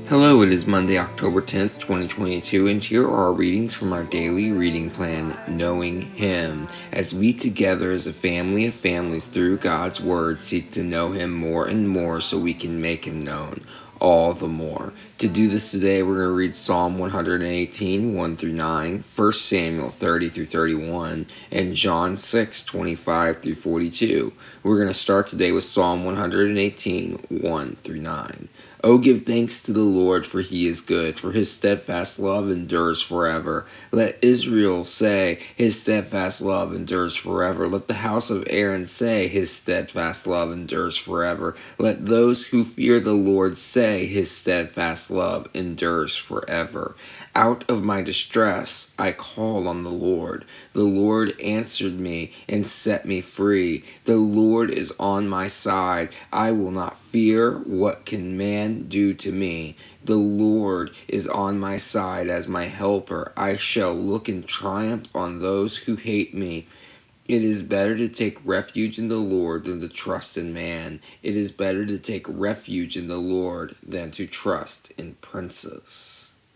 Hello, it is Monday, October 10th, 2022, and here are our readings from our daily reading plan, Knowing Him, as we together as a family of families through God's Word seek to know Him more and more so we can make Him known all the more. To do this today, we're going to read Psalm 118, 1 through 9, 1 Samuel 30 through 31, and John 6, 25 through 42. We're going to start today with Psalm 118, 1 through 9. Oh, give thanks to the Lord, for He is good, for His steadfast love endures forever. Let Israel say, His steadfast love endures forever. Let the house of Aaron say, His steadfast love endures forever. Let those who fear the Lord say, His steadfast love endures forever. Out of my distress I called on the Lord. The Lord answered me and set me free. The Lord is on my side. I will not fear. What can man do to me? The Lord is on my side as my helper. I shall look in triumph on those who hate me. It is better to take refuge in the Lord than to trust in man. It is better to take refuge in the Lord than to trust in princes.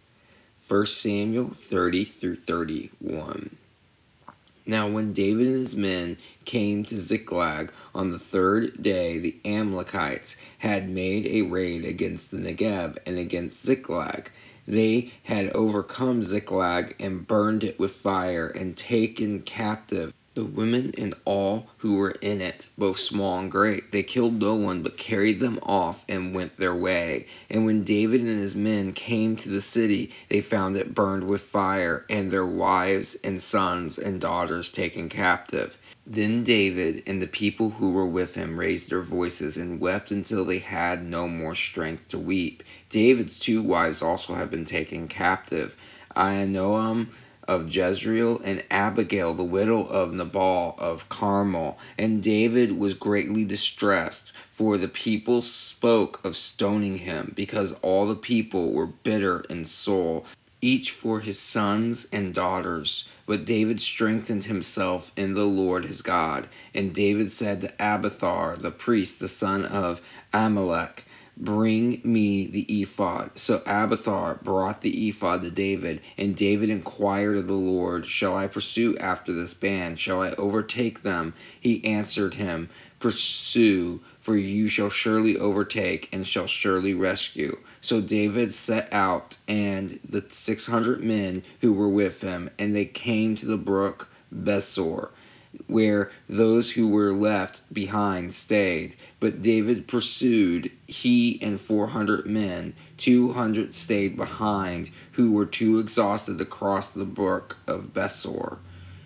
1 Samuel 30 through 31. Now when David and his men came to Ziklag on the third day, the Amalekites had made a raid against the Negeb and against Ziklag. They had overcome Ziklag and burned it with fire and taken captive the women and all who were in it, both small and great. They killed no one, but carried them off and went their way. And when David and his men came to the city, they found it burned with fire, and their wives and sons and daughters taken captive. Then David and the people who were with him raised their voices and wept until they had no more strength to weep. David's two wives also had been taken captive, Ahinoam of Jezreel, and Abigail, the widow of Nabal of Carmel. And David was greatly distressed, for the people spoke of stoning him, because all the people were bitter in soul, each for his sons and daughters. But David strengthened himself in the Lord his God. And David said to Abiathar the priest, the son of Ahimelech, Bring me the ephod. So Abiathar brought the ephod to David, and David inquired of the Lord, Shall I pursue after this band? Shall I overtake them? He answered him, Pursue, for you shall surely overtake, and shall surely rescue. So David set out, and the 600 men who were with him, and they came to the brook Besor, where those who were left behind stayed. But David pursued, he and 400 men. 200 stayed behind, who were too exhausted to cross the brook of Besor.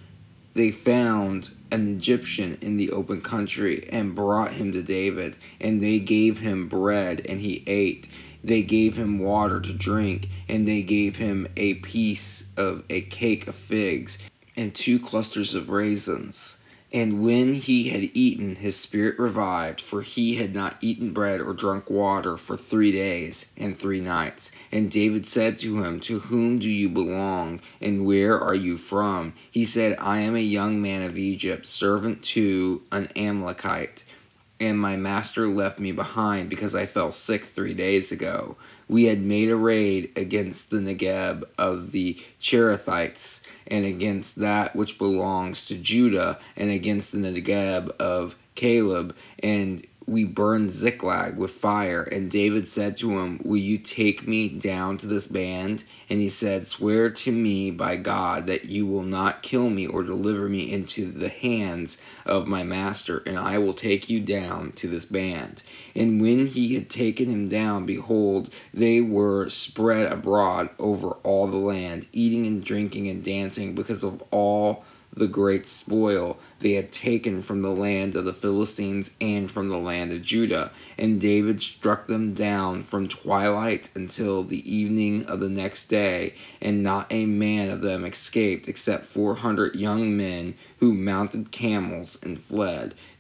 They found an Egyptian in the open country and brought him to David, and they gave him bread, and he ate. They gave him water to drink, and they gave him a piece of a cake of figs and 2 clusters of raisins. And when he had eaten, his spirit revived, for he had not eaten bread or drunk water for 3 days and 3 nights. And David said to him, To whom do you belong, and where are you from? He said, I am a young man of Egypt, servant to an Amalekite, and my master left me behind because I fell sick 3 days ago. We had made a raid against the Negeb of the Cherethites, and against that which belongs to Judah, and against the Negeb of Caleb, and we burned Ziklag with fire. And David said to him, Will you take me down to this band? And he said, Swear to me by God that you will not kill me or deliver me into the hands of my master, and I will take you down to this band. And when he had taken him down, behold, they were spread abroad over all the land, eating and drinking and dancing, because of all the great spoil they had taken from the land of the Philistines and from the land of Judah. And David struck them down from twilight until the evening of the next day, and not a man of them escaped, except 400 young men who mounted camels and fled.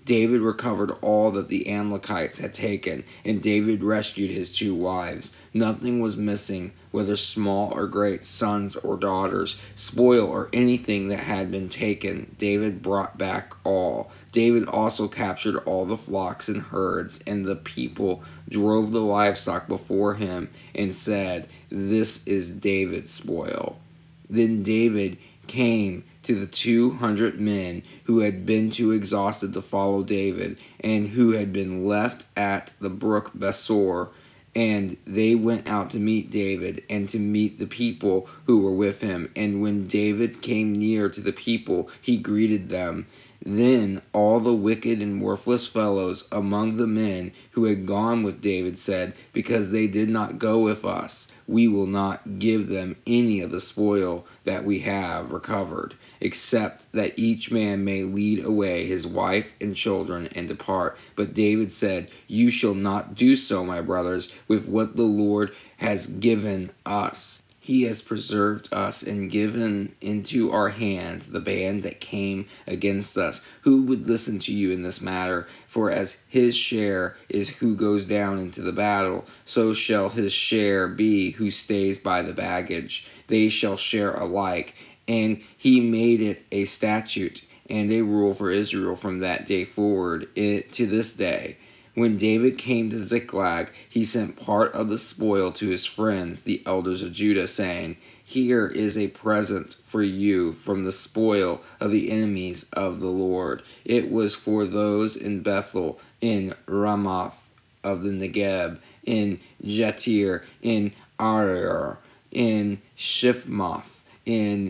David recovered all that the Amalekites had taken, and David rescued his 2 wives. Nothing was missing, whether small or great, sons or daughters, spoil or anything that had been taken. David brought back all. David also captured all the flocks and herds, and the people drove the livestock before him and said, "This is David's spoil." Then David came to the 200 men who had been too exhausted to follow David, and who had been left at the brook Besor, and they went out to meet David and to meet the people who were with him. And when David came near to the people, he greeted them. Then all the wicked and worthless fellows among the men who had gone with David said, "Because they did not go with us, we will not give them any of the spoil that we have recovered, except that each man may lead away his wife and children and depart." But David said, "You shall not do so, my brothers, with what the Lord has given us. He has preserved us and given into our hand the band that came against us. Who would listen to you in this matter? For as his share is who goes down into the battle, so shall his share be who stays by the baggage. They shall share alike." And he made it a statute and a rule for Israel from that day forward to this day. When David came to Ziklag, he sent part of the spoil to his friends, the elders of Judah, saying, "Here is a present for you from the spoil of the enemies of the Lord." It was for those in Bethel, in Ramoth of the Negeb, in Jatir, in Arar, in Shifmoth, in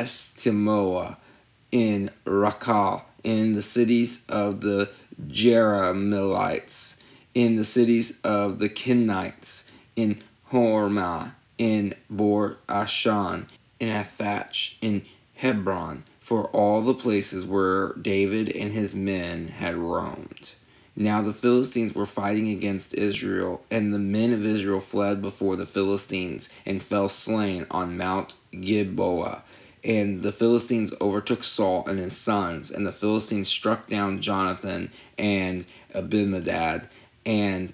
Estimoa, in Rakal, in the cities of the Jerahmeelites, in the cities of the Kenites, in Hormah, in Bor Ashan, in Athach, in Hebron, for all the places where David and his men had roamed. Now the Philistines were fighting against Israel, and the men of Israel fled before the Philistines, and fell slain on Mount Gilboa. And the Philistines overtook Saul and his sons, and the Philistines struck down Jonathan and Abinadab and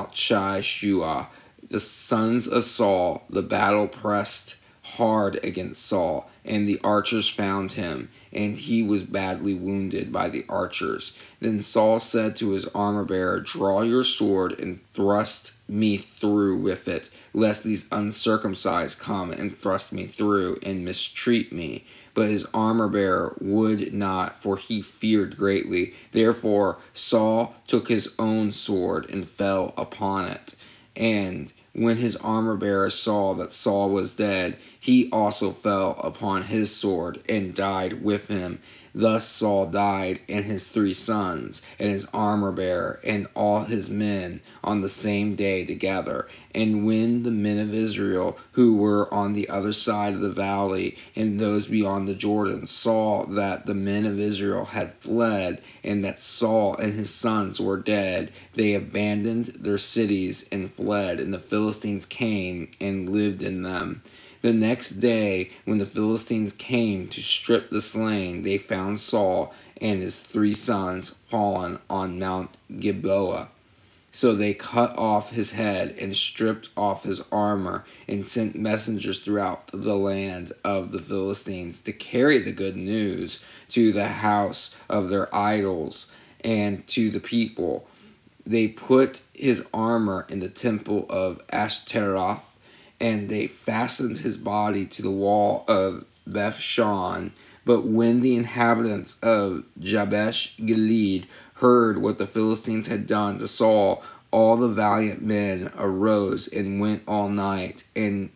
Malchishua, the sons of Saul. The battle pressed hard against Saul, and the archers found him, and he was badly wounded by the archers. Then Saul said to his armor-bearer, "Draw your sword and thrust me through with it, lest these uncircumcised come and thrust me through and mistreat me." But his armor-bearer would not, for he feared greatly. Therefore Saul took his own sword and fell upon it. And when his armor-bearer saw that Saul was dead, he also fell upon his sword and died with him. Thus Saul died, and his 3 sons, and his armor-bearer, and all his men on the same day together. And when the men of Israel, who were on the other side of the valley, and those beyond the Jordan, saw that the men of Israel had fled, and that Saul and his sons were dead, they abandoned their cities and fled, and the Philistines came and lived in them. The next day, when the Philistines came to strip the slain, they found Saul and his 3 sons fallen on Mount Gilboa. So they cut off his head and stripped off his armor, and sent messengers throughout the land of the Philistines to carry the good news to the house of their idols and to the people. They put his armor in the temple of Ashtaroth, and they fastened his body to the wall of Bethshan. But when the inhabitants of Jabesh Gilead heard what the Philistines had done to Saul, all the valiant men arose and went all night and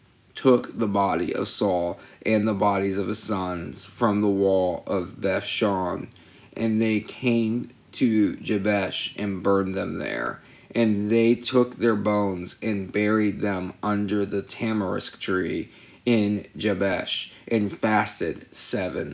took the body of Saul and the bodies of his sons from the wall of Bethshan. And they came to Jabesh and burned them there. And they took their bones and buried them under the tamarisk tree in Jabesh, and fasted 7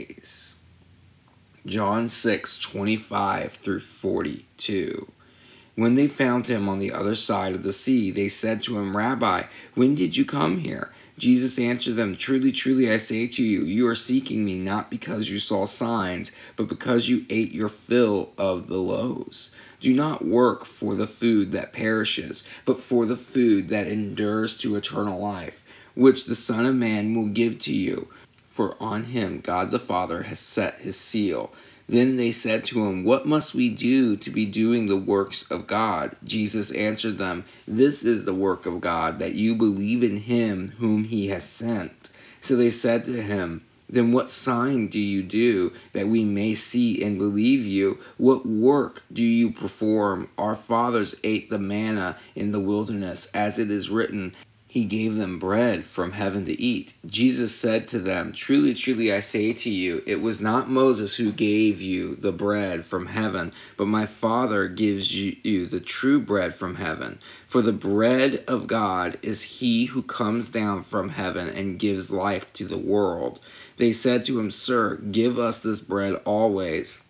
days. John 6:25 through 42. When they found him on the other side of the sea, they said to him, Rabbi, when did you come here? Jesus answered them, Truly, truly, I say to you, you are seeking me not because you saw signs, but because you ate your fill of the loaves. Do not work for the food that perishes, but for the food that endures to eternal life, which the Son of Man will give to you. For on him God the Father has set his seal. Then they said to him, What must we do to be doing the works of God? Jesus answered them, This is the work of God, that you believe in him whom he has sent. So they said to him, Then what sign do you do, that we may see and believe you? What work do you perform? Our fathers ate the manna in the wilderness, as it is written, He gave them bread from heaven to eat. Jesus said to them, Truly, truly, I say to you, it was not Moses who gave you the bread from heaven, but my Father gives you the true bread from heaven. For the bread of God is he who comes down from heaven and gives life to the world. They said to him, Sir, give us this bread always.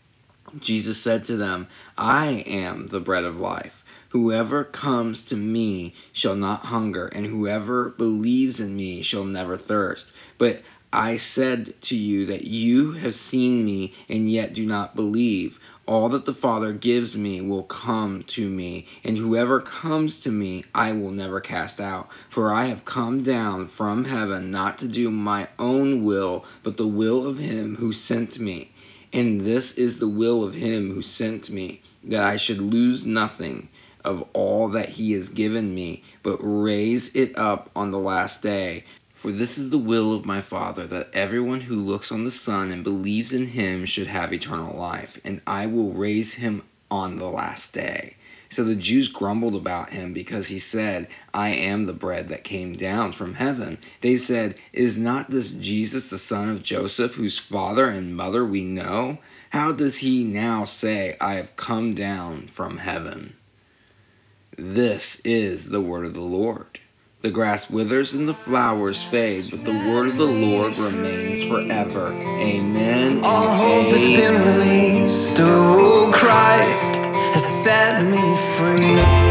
Jesus said to them, I am the bread of life. Whoever comes to me shall not hunger, and whoever believes in me shall never thirst. But I said to you that you have seen me, and yet do not believe. All that the Father gives me will come to me, and whoever comes to me I will never cast out. For I have come down from heaven not to do my own will, but the will of him who sent me. And this is the will of him who sent me, that I should lose nothing of all that he has given me, but raise it up on the last day. For this is the will of my Father, that everyone who looks on the Son and believes in him should have eternal life, and I will raise him on the last day. So the Jews grumbled about him because he said, I am the bread that came down from heaven. They said, Is not this Jesus the son of Joseph, whose father and mother we know? How does he now say, I have come down from heaven? This is the word of the Lord. The grass withers and the flowers fade, but the word of the Lord remains forever. Amen and all hope has been released. Oh, Christ has set me free.